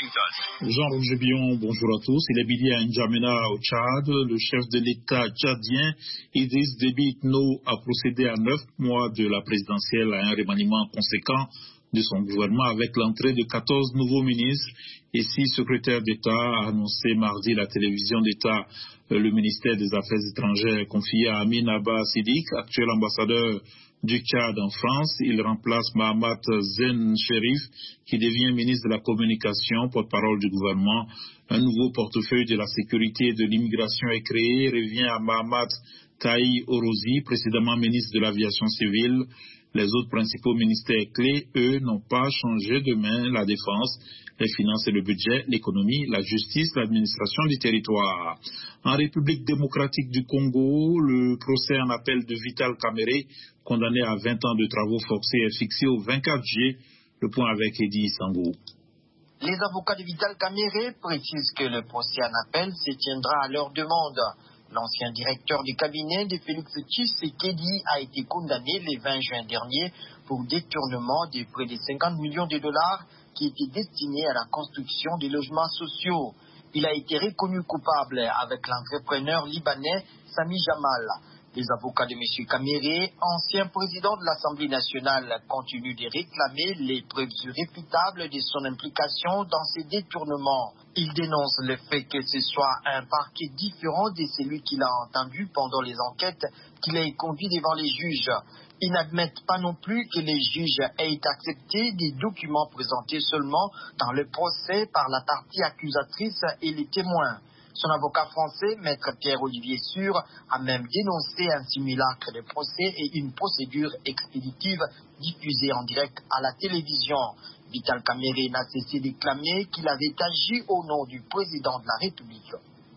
Jean-Roger Billon, bonjour à tous. Il est midi à N'Djamena au Tchad. Le chef de l'État tchadien, Idriss Déby Itno, a procédé à 9 mois de la présidentielle à un remaniement conséquent de son gouvernement avec l'entrée de 14 nouveaux ministres et 6 secrétaires d'État, a annoncé mardi la télévision d'État. Le ministère des Affaires étrangères confié à Amin Abba Siddiq, actuel ambassadeur du Tchad en France. Il remplace Mahamat Zen Sherif, qui devient ministre de la Communication, porte-parole du gouvernement. Un nouveau portefeuille de la sécurité et de l'immigration est créé, revient à Mahamat Taï Orozi, précédemment ministre de l'Aviation civile. Les autres principaux ministères clés, eux, n'ont pas changé de main: la défense, les finances et le budget, l'économie, la justice, l'administration du territoire. En République démocratique du Congo, le procès en appel de Vital Kamerhe, condamné à 20 ans de travaux forcés, est fixé au 24 juillet. Le point avec Eddie Sango. Les avocats de Vital Kamerhe précisent que le procès en appel se tiendra à leur demande. L'ancien directeur du cabinet de Félix Tshisekedi a été condamné le 20 juin dernier pour détournement de près de 50 millions de dollars qui étaient destinés à la construction des logements sociaux. Il a été reconnu coupable avec l'entrepreneur libanais Sami Jamal. Les avocats de M. Kamerhe, ancien président de l'Assemblée nationale, continuent de réclamer les preuves irréfutables de son implication dans ces détournements. Ils dénoncent le fait que ce soit un parquet différent de celui qu'il a entendu pendant les enquêtes qu'il ait conduit devant les juges. Ils n'admettent pas non plus que les juges aient accepté des documents présentés seulement dans le procès par la partie accusatrice et les témoins. Son avocat français, maître Pierre-Olivier Sur, a même dénoncé un simulacre de procès et une procédure expéditive diffusée en direct à la télévision. Vital Kamerhe n'a cessé de clamer qu'il avait agi au nom du président de la République.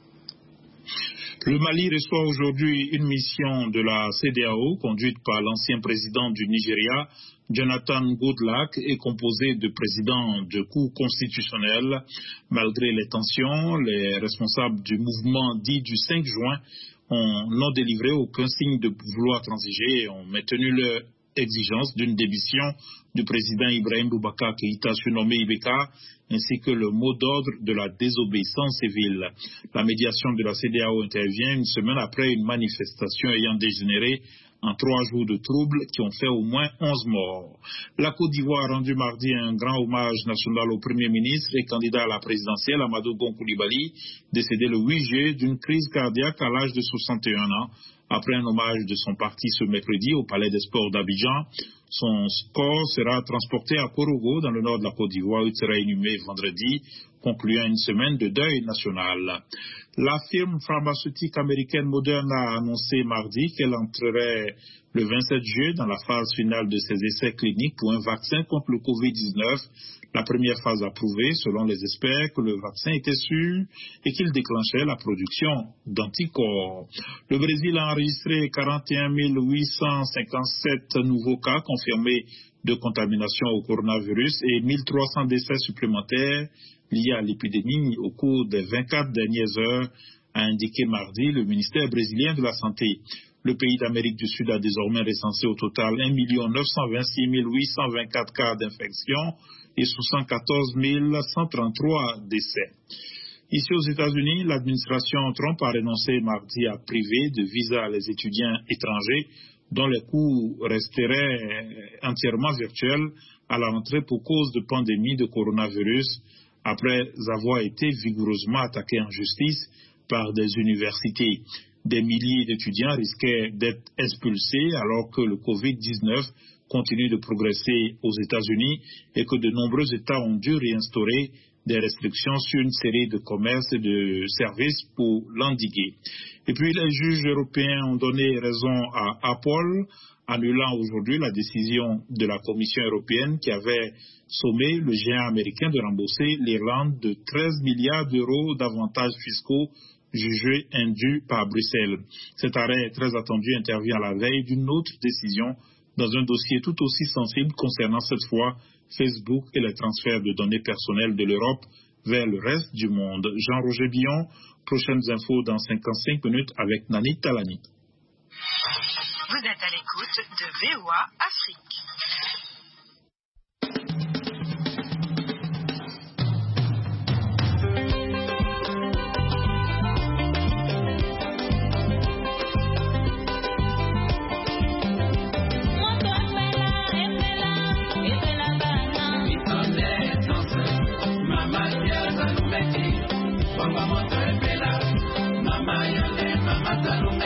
Le Mali reçoit aujourd'hui une mission de la CEDEAO conduite par l'ancien président du Nigeria, Jonathan Goodluck, est composée de présidents de cour constitutionnelle. Malgré les tensions, les responsables du mouvement dit du 5 juin n'ont délivré aucun signe de vouloir transiger et ont maintenu leur exigence d'une démission du président Ibrahim Boubacar Keïta, surnommé Ibeka, ainsi que le mot d'ordre de la désobéissance civile. La médiation de la CEDEAO intervient une semaine après une manifestation ayant dégénéré en 3 jours de troubles qui ont fait au moins 11 morts. La Côte d'Ivoire a rendu mardi un grand hommage national au Premier ministre et candidat à la présidentielle Amadou Gon Coulibaly, décédé le 8 juillet d'une crise cardiaque à l'âge de 61 ans. Après un hommage de son parti ce mercredi au Palais des Sports d'Abidjan, son corps sera transporté à Korogo, dans le nord de la Côte d'Ivoire, où il sera inhumé vendredi, concluant une semaine de deuil national. La firme pharmaceutique américaine Moderna a annoncé mardi qu'elle entrerait le 27 juillet dans la phase finale de ses essais cliniques pour un vaccin contre le Covid-19. La première phase a prouvé, selon les experts, que le vaccin était sûr et qu'il déclenchait la production d'anticorps. Le Brésil a enregistré 41 857 nouveaux cas confirmés de contamination au coronavirus et 1300 décès supplémentaires liés à l'épidémie au cours des 24 dernières heures, a indiqué mardi le ministère brésilien de la Santé. Le pays d'Amérique du Sud a désormais recensé au total 1 926 824 cas d'infection et 74 133 décès. Ici aux États-Unis, l'administration Trump a renoncé mardi à priver de visa les étudiants étrangers dont les cours resteraient entièrement virtuels à la rentrée pour cause de pandémie de coronavirus, après avoir été vigoureusement attaqués en justice par des universités. Des milliers d'étudiants risquaient d'être expulsés alors que le Covid-19 continue de progresser aux États-Unis et que de nombreux États ont dû réinstaurer des restrictions sur une série de commerces et de services pour l'endiguer. Et puis les juges européens ont donné raison à Apple, annulant aujourd'hui la décision de la Commission européenne qui avait sommé le géant américain de rembourser l'Irlande de 13 milliards d'euros d'avantages fiscaux jugés indus par Bruxelles. Cet arrêt très attendu intervient à la veille d'une autre décision dans un dossier tout aussi sensible concernant cette fois Facebook et les transferts de données personnelles de l'Europe vers le reste du monde. Jean-Roger Billon, prochaines infos dans 55 minutes avec Nani Talani. Vous êtes à l'écoute de VOA Afrique. Mama Yole, Mama Talunga.